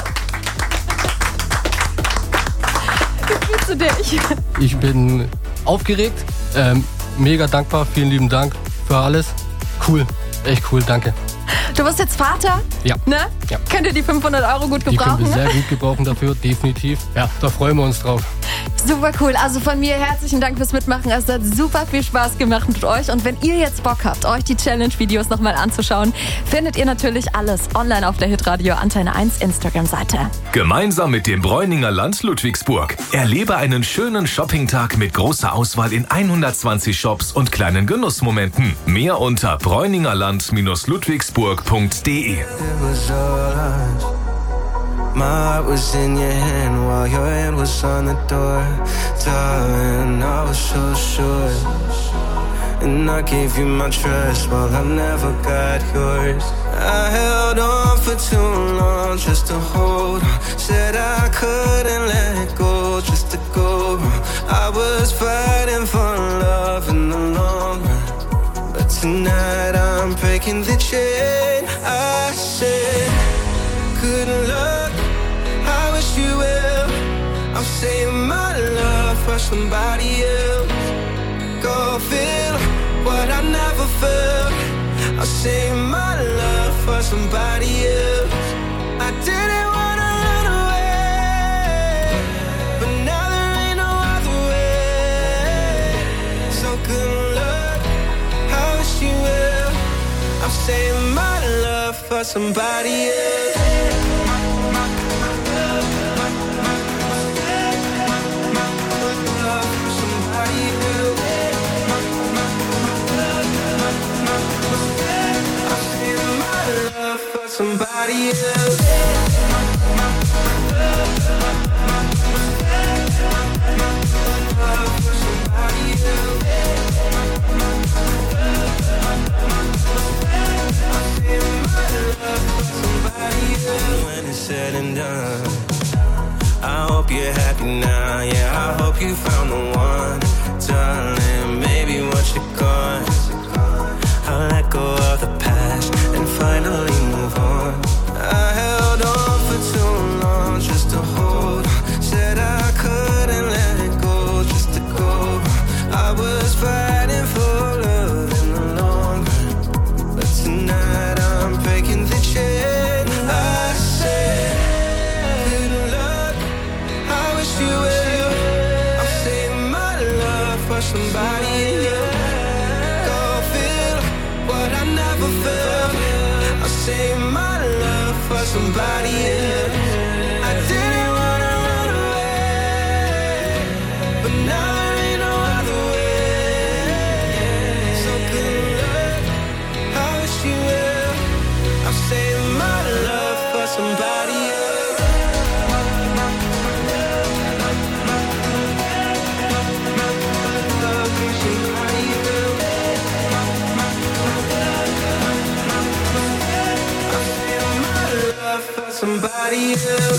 Speaker 1: Wie fühlst du dich?
Speaker 6: Ich bin aufgeregt, ähm, mega dankbar, vielen lieben Dank für alles. Cool, echt cool, danke.
Speaker 1: Du bist jetzt Vater?
Speaker 6: Ja.
Speaker 1: Ne?
Speaker 6: Ja.
Speaker 1: Könnt ihr die fünfhundert Euro gut
Speaker 6: Die
Speaker 1: gebrauchen?
Speaker 6: können wir sehr gut gebrauchen dafür, definitiv. Ja, da freuen wir uns drauf.
Speaker 1: Super cool. Also von mir herzlichen Dank fürs Mitmachen. Es hat super viel Spaß gemacht mit euch. Und wenn ihr jetzt Bock habt, euch die Challenge-Videos nochmal anzuschauen, findet ihr natürlich alles online auf der Hitradio Antenne eins Instagram-Seite.
Speaker 16: Gemeinsam mit dem Bräuninger Land Ludwigsburg. Erlebe einen schönen Shoppingtag mit großer Auswahl in hundertzwanzig Shops und kleinen Genussmomenten. Mehr unter bräuningerland ludwigsburg punkt de.
Speaker 21: My heart was in your hand while your hand was on the door. Darling, I was so sure. And I gave you my trust while I never got yours. I held on for too long just to hold on. Said I couldn't let go just to go. I was fighting for love in the long run. But tonight I'm breaking the chain. I said, good luck, I wish you well. I'm saying my love for somebody else. Go feel what I never felt. I'm saying my love for somebody else. I didn't wanna run away, but now there ain't no other way. So good luck, I wish you well. I'm saying my love for somebody else. Somebody else. When it's said and done, I hope you're happy now. Yeah, I hope you found the one, darling. Maybe once you're gone, I'll let go of the past and finally move on. I held on for too long just to hold on. Said I couldn't let it go just to go. I was fighting for love in the long run, but tonight I'm breaking the chain. I said, good luck, I wish you well. I'm saving my love for somebody else. Go feel what I never felt. I'll save my love for somebody else. I didn't wanna run away, but now there ain't no other way. So good luck, I wish you well. somebody else.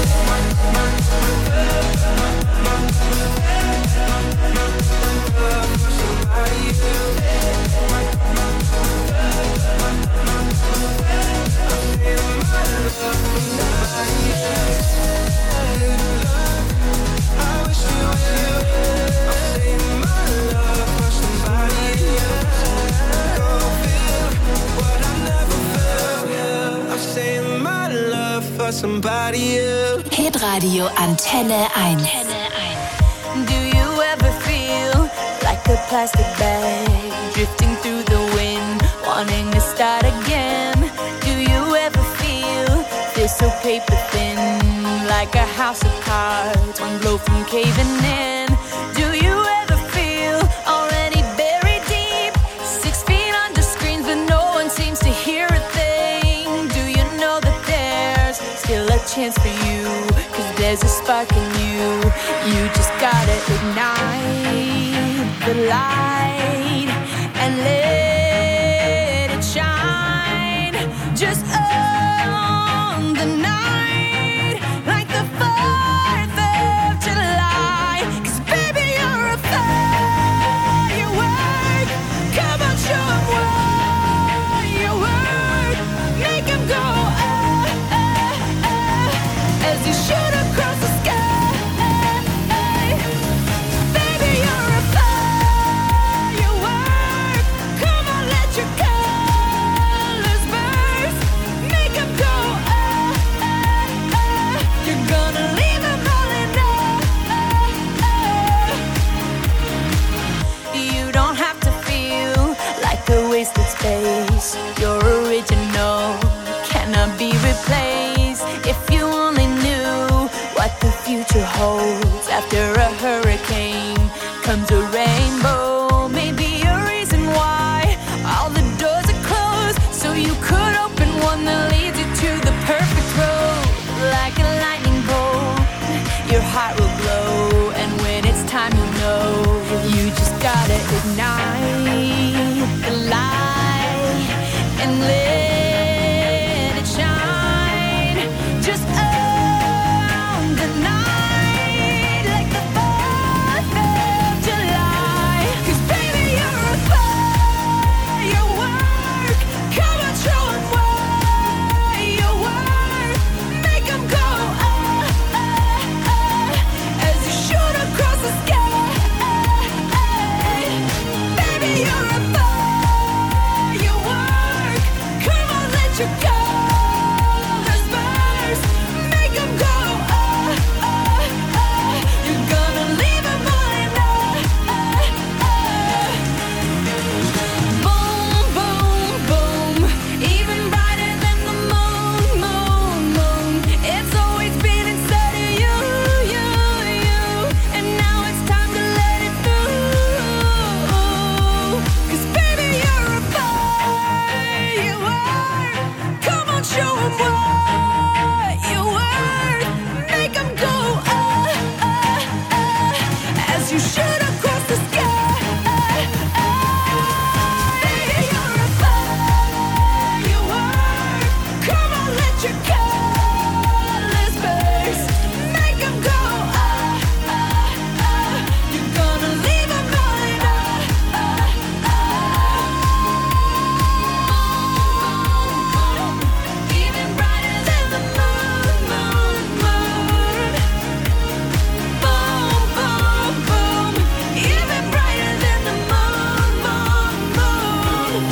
Speaker 21: Somebody else.
Speaker 14: Hitradio Antenne eins.
Speaker 5: Do you ever feel like a plastic bag drifting through the wind, wanting to start again? Do you ever feel this so paper thin, like a house of cards, one blow from caving in? Do you ever feel already buried deep, six feet under screens, but no one seems to hear a thing? Do you know that there's still a chance for you, cause there's a spark in you. You just gotta ignite the light and let it shine. Just own the night like the fourth of July. Cause baby, you're a firework. Come on, show 'em what you work. Make 'em go oh, oh, oh, as you shoot across the sky. Baby, you're a firework. Come on, let your colors burst. Make 'em go oh, oh, oh. You're gonna leave 'em all in oh, oh. You don't have to feel like a wasted space. You're original, cannot be replaced. If you only knew what the future holds. After a hurricane comes a rainbow. Maybe a reason why all the doors are closed, so you could open one that leads you to the perfect road. Like a lightning bolt, your heart will glow, and when it's time, you know you just gotta ignite the light and let it shine. Just own the night like the fourth of July. Cause baby, you're a firework. Come on, show 'em what you work. Make 'em go oh, oh, oh, as you shoot across the sky. Baby, you're a firework. Come on, let your colors burst. Make 'em go oh, oh, oh. You're gonna leave 'em all in oh, oh, oh. Boom, boom, boom. Even brighter than the moon, moon, moon. It's always been inside of you, you, you. And now it's time to let it through. Cause baby, you're a firework. Come on, show 'em what you work. Make 'em go oh, oh, oh, as you shoot across the sky. Baby, you're a firework. Come on, let your colors burst. Make 'em go oh, oh, oh. You're gonna leave 'em all in oh, oh, oh. Even brighter than the moon, moon, moon. Boom, boom, boom. Even brighter than the moon, moon, moon.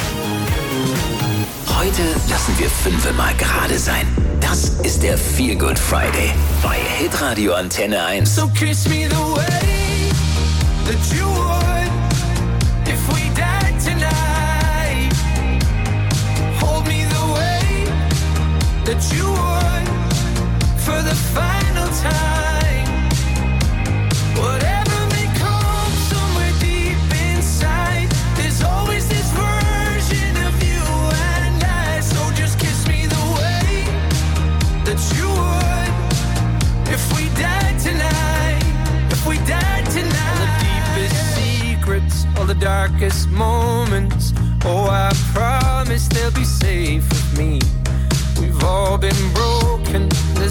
Speaker 2: Heute lassen wir fünfe mal gerade sein. Das ist der Feel Good Friday bei Hitradio Antenne eins.
Speaker 21: So kiss me the way that you would if we died tonight. Hold me the way that you would for the final time. Whatever may come somewhere deep inside, there's always this version of you and I. So just kiss me the way that you would if we died tonight. If we died tonight. All the deepest secrets, all the darkest moments. Oh, I promise they'll be safe with me. We've all been broken, there's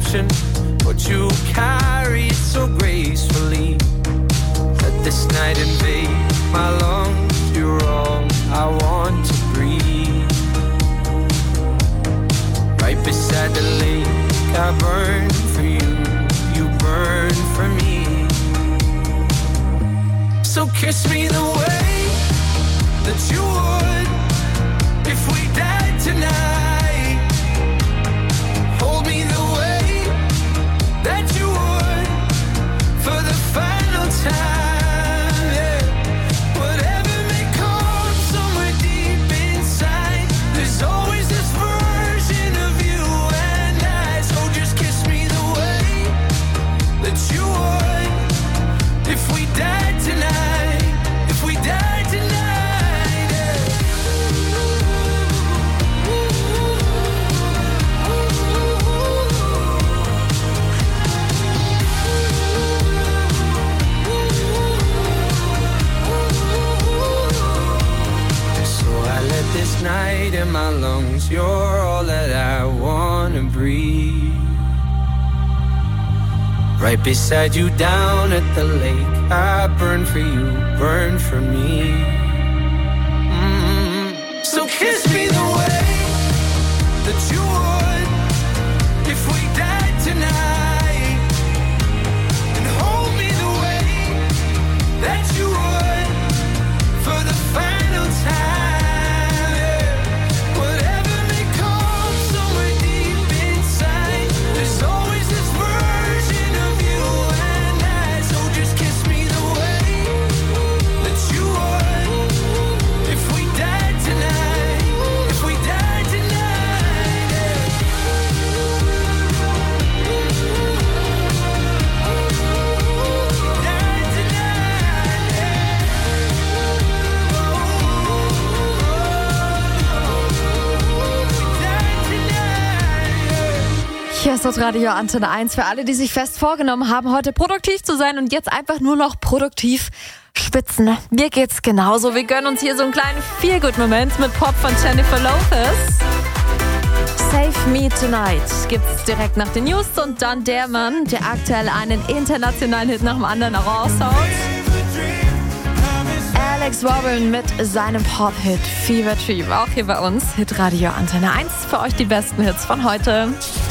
Speaker 21: deception, but you carry it so gracefully. Let this night invade my lungs. You're all I want to breathe. Right beside the lake, I burn for you. You burn for me. So kiss me the way that you would if we died tonight. Hold me the way that you would for the final time. Yeah. Whatever may come somewhere deep inside, there's always this version of you and I. So just kiss me the way that you would if we died tonight. If we died tonight, yeah. So I let this night in my lungs. You're all that I wanna breathe. Right beside you down at the lake, I burn for you, burn for me. Mm-hmm. So kiss me the way that you would if we died tonight, and hold me the way that you would for the final time. Yeah. Whatever may come somewhere deep inside, there's always this version of you and I. So just kiss me the way that you would if we died tonight. If we died tonight, yeah. Died tonight, yeah.
Speaker 1: Hier ist das Radio Antenne eins für alle, die sich fest vorgenommen haben, heute produktiv zu sein und jetzt einfach nur noch produktiv schwitzen. Mir geht's genauso. Wir gönnen uns hier so einen kleinen Feel-Good-Moment mit Pop von Jennifer Lopez. Save Me Tonight gibt's direkt nach den News und dann der Mann, der aktuell einen internationalen Hit nach dem anderen raushaut. Alex Warren mit seinem Pop-Hit Fever Dream. Auch hier bei uns, Hitradio Antenne eins. Für euch die besten Hits von heute.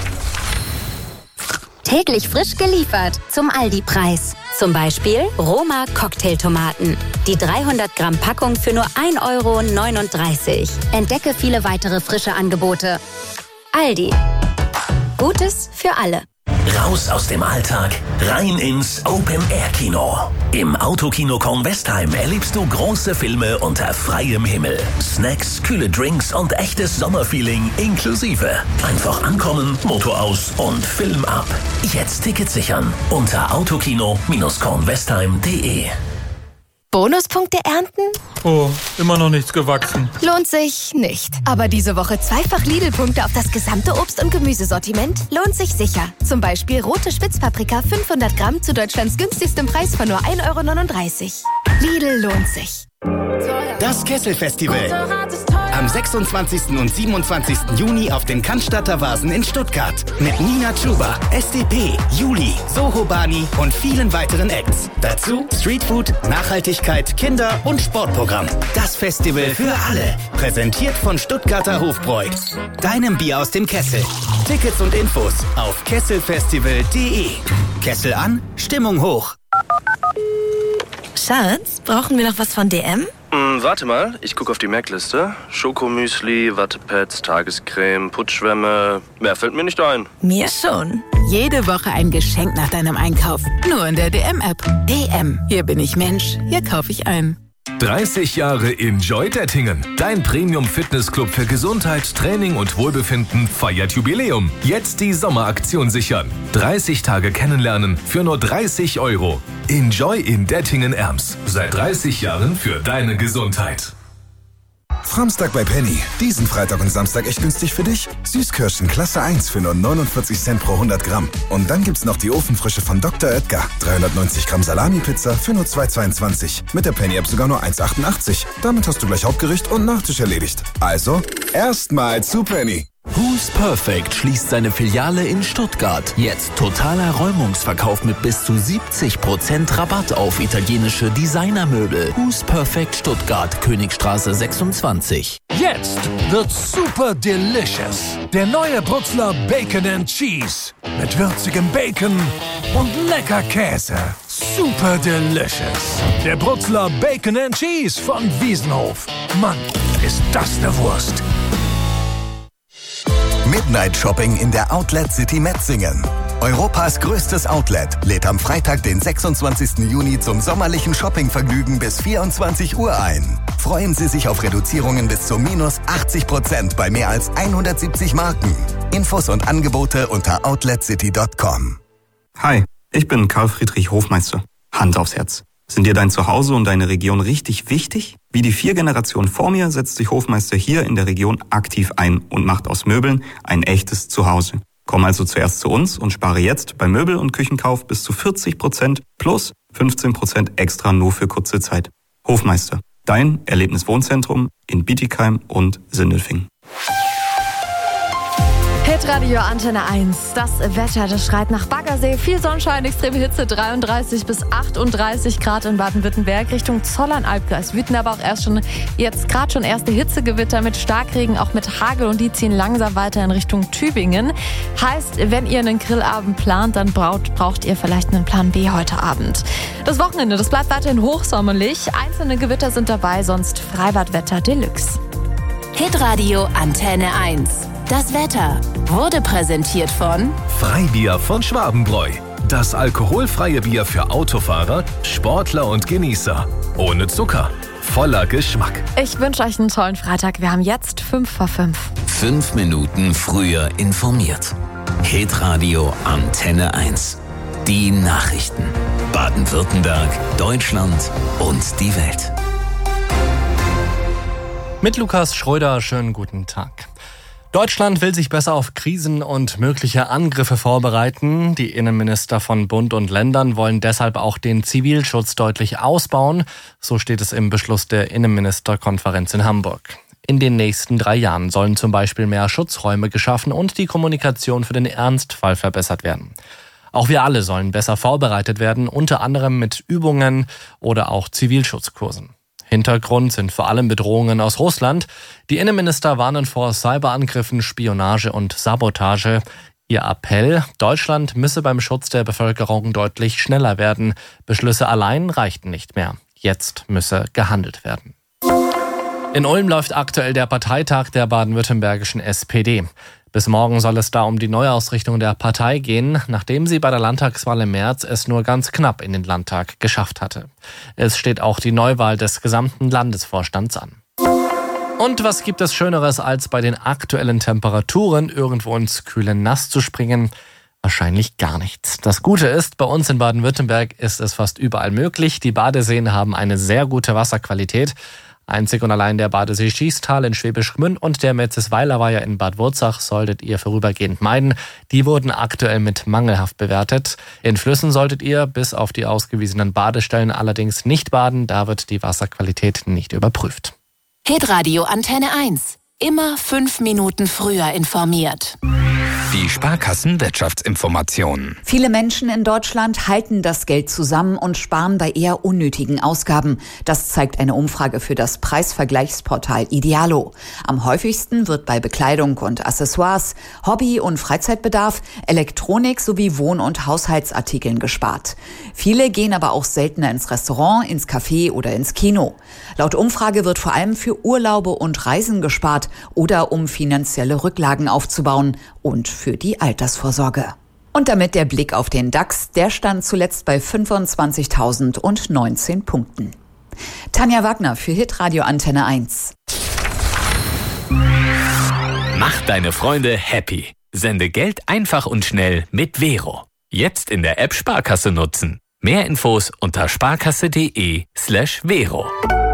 Speaker 18: Täglich frisch geliefert zum Aldi-Preis. Zum Beispiel Roma Cocktailtomaten. Die dreihundert Gramm Packung für nur ein Euro neununddreißig. Entdecke viele weitere frische Angebote. Aldi. Gutes für alle.
Speaker 12: Raus aus dem Alltag, rein ins Open-Air-Kino. Im Autokino Kornwestheim erlebst du große Filme unter freiem Himmel. Snacks, kühle Drinks und echtes Sommerfeeling inklusive. Einfach ankommen, Motor aus und Film ab. Jetzt Tickets sichern unter autokino kornwestheim punkt de.
Speaker 17: Bonuspunkte ernten?
Speaker 4: Oh, immer noch nichts gewachsen.
Speaker 17: Lohnt sich nicht. Aber diese Woche zweifach Lidl-Punkte auf das gesamte Obst- und Gemüsesortiment lohnt sich sicher. Zum Beispiel rote Spitzpaprika fünfhundert Gramm zu Deutschlands günstigstem Preis von nur ein Euro neununddreißig. Lidl lohnt sich.
Speaker 22: Das Kessel-Festival. Am sechsundzwanzigsten und siebenundzwanzigsten Juni auf den Cannstatter Vasen in Stuttgart. Mit Nina Chuba, S D P, Juli, Soho Bani und vielen weiteren Acts. Dazu Streetfood, Nachhaltigkeit, Kinder- und Sportprogramm. Das Festival für alle. Präsentiert von Stuttgarter Hofbräu. Deinem Bier aus dem Kessel. Tickets und Infos auf kesselfestival punkt de. Kessel an, Stimmung hoch.
Speaker 9: Schatz, brauchen wir noch was von D M?
Speaker 23: Hm, warte mal, ich gucke auf die Merkliste. Schokomüsli, Wattepads, Tagescreme, Putzschwämme. Mehr fällt mir nicht ein.
Speaker 9: Mir schon.
Speaker 24: Jede Woche ein Geschenk nach deinem Einkauf. Nur in der D M-App. D M. Hier bin ich Mensch. Hier kaufe ich ein.
Speaker 16: dreißig Jahre Enjoy Dettingen. Dein Premium-Fitnessclub für Gesundheit, Training und Wohlbefinden feiert Jubiläum. Jetzt die Sommeraktion sichern. dreißig Tage kennenlernen für nur dreißig Euro. Enjoy in Dettingen-Erms. Seit dreißig Jahren für deine Gesundheit.
Speaker 20: Samstag bei Penny. Diesen Freitag und Samstag echt günstig für dich. Süßkirschen Klasse eins für nur neunundvierzig Cent pro hundert Gramm. Und dann gibt's noch die Ofenfrische von Doktor Oetker. dreihundertneunzig Gramm Salami-Pizza für nur zwei Euro zweiundzwanzig. Mit der Penny-App sogar nur eins Euro achtundachtzig. Damit hast du gleich Hauptgericht und Nachtisch erledigt. Also, erstmal zu Penny.
Speaker 10: Who's Perfect schließt seine Filiale in Stuttgart. Jetzt totaler Räumungsverkauf mit bis zu siebzig Prozent Rabatt auf italienische Designermöbel. Who's Perfect Stuttgart, Königstraße sechsundzwanzig.
Speaker 11: Jetzt wird's super delicious. Der neue Brutzler Bacon and Cheese. Mit würzigem Bacon und lecker Käse. Super delicious. Der Brutzler Bacon and Cheese von Wiesenhof. Mann, ist das eine Wurst.
Speaker 20: Midnight Shopping in der Outlet City Metzingen. Europas größtes Outlet lädt am Freitag, den sechsundzwanzigsten Juni zum sommerlichen Shoppingvergnügen bis vierundzwanzig Uhr ein. Freuen Sie sich auf Reduzierungen bis zu minus achtzig Prozent bei mehr als hundertsiebzig Marken. Infos und Angebote unter outlet city punkt com.
Speaker 13: Hi, ich bin Karl Friedrich Hofmeister. Hand aufs Herz. Sind dir dein Zuhause und deine Region richtig wichtig? Wie die vier Generationen vor mir setzt sich Hofmeister hier in der Region aktiv ein und macht aus Möbeln ein echtes Zuhause. Komm also zuerst zu uns und spare jetzt bei Möbel- und Küchenkauf bis zu vierzig Prozent plus fünfzehn Prozent extra nur für kurze Zeit. Hofmeister, dein Erlebniswohnzentrum in Bietigheim und Sindelfingen.
Speaker 1: Hitradio Antenne eins. Das Wetter, das schreit nach Baggersee. Viel Sonnenschein, extreme Hitze, dreiunddreißig bis achtunddreißig Grad in Baden-Württemberg. Richtung Zollern-Albkreis wüten aber auch erst schon, jetzt gerade schon erste Hitzegewitter mit Starkregen, auch mit Hagel, und die ziehen langsam weiter in Richtung Tübingen. Heißt, wenn ihr einen Grillabend plant, dann braucht, braucht ihr vielleicht einen Plan B heute Abend. Das Wochenende, das bleibt weiterhin hochsommerlich. Einzelne Gewitter sind dabei, sonst Freibadwetter Deluxe.
Speaker 14: Hitradio Antenne eins. Das Wetter wurde präsentiert von
Speaker 16: Freibier von Schwabenbräu. Das alkoholfreie Bier für Autofahrer, Sportler und Genießer. Ohne Zucker, voller Geschmack.
Speaker 1: Ich wünsche euch einen tollen Freitag. Wir haben jetzt fünf vor fünf.
Speaker 2: Fünf Minuten früher informiert. Hitradio Antenne eins. Die Nachrichten. Baden-Württemberg, Deutschland und die Welt.
Speaker 15: Mit Lukas Schröder, schönen guten Tag. Deutschland will sich besser auf Krisen und mögliche Angriffe vorbereiten. Die Innenminister von Bund und Ländern wollen deshalb auch den Zivilschutz deutlich ausbauen. So steht es im Beschluss der Innenministerkonferenz in Hamburg. In den nächsten drei Jahren sollen zum Beispiel mehr Schutzräume geschaffen und die Kommunikation für den Ernstfall verbessert werden. Auch wir alle sollen besser vorbereitet werden, unter anderem mit Übungen oder auch Zivilschutzkursen. Hintergrund sind vor allem Bedrohungen aus Russland. Die Innenminister warnen vor Cyberangriffen, Spionage und Sabotage. Ihr Appell: Deutschland müsse beim Schutz der Bevölkerung deutlich schneller werden. Beschlüsse allein reichten nicht mehr. Jetzt müsse gehandelt werden. In Ulm läuft aktuell der Parteitag der baden-württembergischen S P D. Bis morgen soll es da um die Neuausrichtung der Partei gehen, nachdem sie bei der Landtagswahl im März es nur ganz knapp in den Landtag geschafft hatte. Es steht auch die Neuwahl des gesamten Landesvorstands an. Und was gibt es Schöneres, als bei den aktuellen Temperaturen irgendwo ins kühle Nass zu springen? Wahrscheinlich gar nichts. Das Gute ist, bei uns in Baden-Württemberg ist es fast überall möglich. Die Badeseen haben eine sehr gute Wasserqualität. Einzig und allein der Badesee Schiestal in Schwäbisch Gmünd und der Metzesweilerweiher in Bad Wurzach solltet ihr vorübergehend meiden. Die wurden aktuell mit mangelhaft bewertet. In Flüssen solltet ihr bis auf die ausgewiesenen Badestellen allerdings nicht baden. Da wird die Wasserqualität nicht überprüft.
Speaker 14: Hitradio Antenne eins. Immer fünf Minuten früher informiert.
Speaker 25: Die Sparkassen-Wirtschaftsinformationen.
Speaker 26: Viele Menschen in Deutschland halten das Geld zusammen und sparen bei eher unnötigen Ausgaben. Das zeigt eine Umfrage für das Preisvergleichsportal Idealo. Am häufigsten wird bei Bekleidung und Accessoires, Hobby- und Freizeitbedarf, Elektronik sowie Wohn- und Haushaltsartikeln gespart. Viele gehen aber auch seltener ins Restaurant, ins Café oder ins Kino. Laut Umfrage wird vor allem für Urlaube und Reisen gespart oder um finanzielle Rücklagen aufzubauen und für die Altersvorsorge. Und damit der Blick auf den DAX, der stand zuletzt bei fünfundzwanzigtausendneunzehn Punkten. Tanja Wagner für Hitradio Antenne eins.
Speaker 27: Mach deine Freunde happy. Sende Geld einfach und schnell mit Vero. Jetzt in der App Sparkasse nutzen. Mehr Infos unter sparkasse.de slash Vero.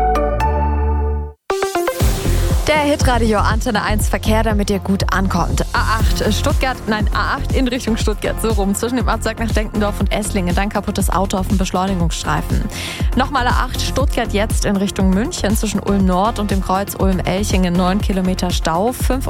Speaker 1: Der Hitradio Antenne eins Verkehr, damit ihr gut ankommt. A acht Stuttgart, nein A acht in Richtung Stuttgart, so rum, zwischen dem Abzweig nach Denkendorf und Esslingen. Dann kaputtes Auto auf dem Beschleunigungsstreifen. Nochmal A acht Stuttgart jetzt in Richtung München, zwischen Ulm Nord und dem Kreuz Ulm-Elchingen, neun Kilometer Stau.